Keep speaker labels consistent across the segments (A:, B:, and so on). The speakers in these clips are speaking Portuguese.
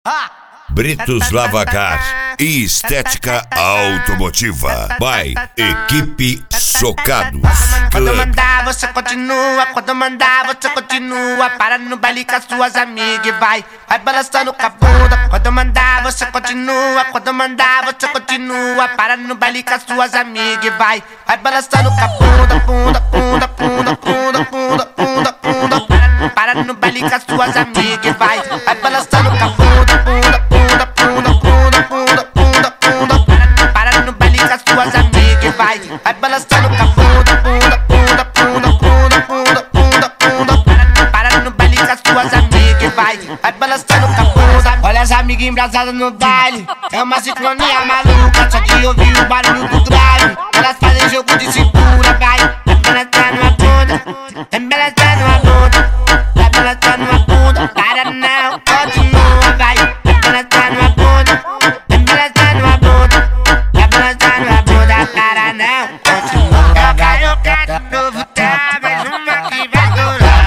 A: Britos Lavacar e Estética Automotiva. By Equipe Socados.
B: Quando eu mandar você continua, quando eu mandar você continua. Para no baile com as suas amigas e vai balançando com a bunda. Quando eu mandar você continua, quando eu mandar você continua. Para no baile com as suas amigas e vai balançando com a bunda, bunda, bunda, bunda, bunda, bunda, bunda, bunda. Para no baile com as suas amigas e vai balançando com a bunda, bunda, bunda, bunda, bunda, bunda, bunda, bunda. Para no baile com as suas amigas e vai balançando com a bunda, bunda, bunda, bunda, bunda, bunda, bunda, bunda. Para no baile com as suas amigas e vai balançando com a bunda. Olha as amigas embrasadas no baile, é uma sincronia maluca. Só de ouvir o barulho do drive, elas fazem jogo de cintura, vai balançando a bunda, balançando a bunda, balançando a bunda. Para não, continua, vai balançando a bunda, balançando a bunda, balançando a bunda. Para não, continua. Eu quero novo, tá? Mais uma que vai durar.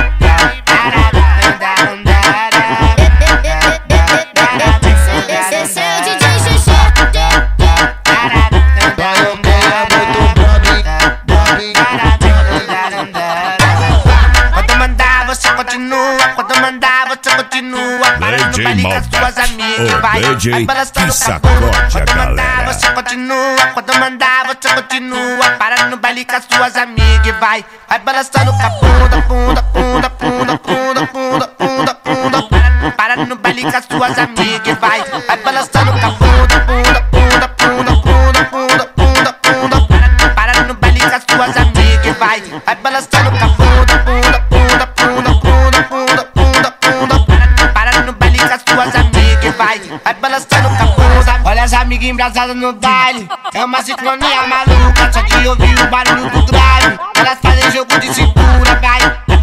C: Esse é o DJ Xuxa.
B: Quando eu mandar você continua, quando eu mandar você continua. Para no baile com as suas amigas e vai balançando com a bunda. Quando eu mandar você continua, quando eu mandar você continua. Para no baile com as suas amigas e vai balançando com a bunda, bunda, bunda, bunda, bunda, bunda, bunda, bunda. Para no baile com as suas amigas e vai balançando com a bunda, bunda, bunda, bunda, bunda, bunda, bunda, bunda. Para no baile com as suas amigas e vai balançando com a bunda, bunda, bunda, bunda, bunda, bunda, bunda, bunda. Para no baile com as suas amigas e vai balançando com a bunda. Olha as amigas embrasadas no baile, é uma sincronia maluca. Só de ouvir o barulho do drive, elas fazem jogo de cintura, vai